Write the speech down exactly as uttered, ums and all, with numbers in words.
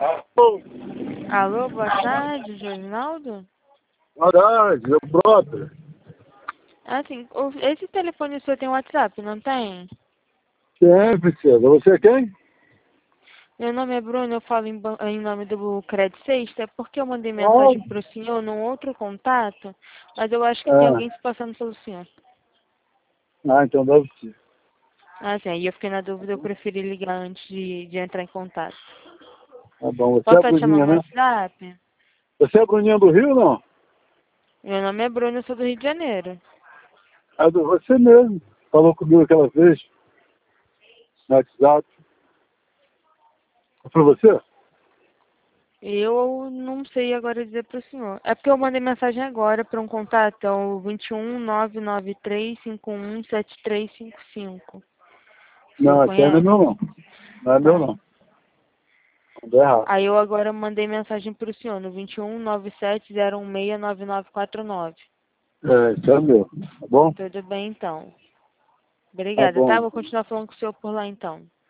Alô? Alô, boa tarde, Josinaldo? Boa tarde, meu brother. Assim, o- esse telefone seu tem WhatsApp, não tem? Quem, princesa? Você é quem? Meu nome é Bruno, eu falo em, ban- em nome do Credit Sexta, é porque eu mandei Ah, mensagem pro senhor num outro contato, mas eu acho que tem ah, alguém se passando pelo senhor. ah, então deve ser. Assim, aí eu fiquei na dúvida, eu preferi ligar antes de, de entrar em contato. Tá bom, você é Posso a só te chamar Bruninha, no né? WhatsApp? Você é a Bruninha do Rio, não? Meu nome é Bruno, eu sou do Rio de Janeiro. É do você mesmo. Falou comigo aquela vez, no WhatsApp. Foi você? Eu não sei agora dizer pro senhor. É porque eu mandei mensagem agora para um contato, é o vinte e um, nove nove três, cinco um, sete três cinco cinco. O senhor Não, esse aí não é conhece? meu, não. Não é meu, Tá. não. Não é errado. Aí eu agora mandei mensagem pro senhor no vinte e um, nove sete zero um seis, nove nove quatro nove. É, esse é meu. Tá bom? Tudo bem, então. Tá Obrigada, bom. tá? Vou continuar falando com o senhor por lá, então.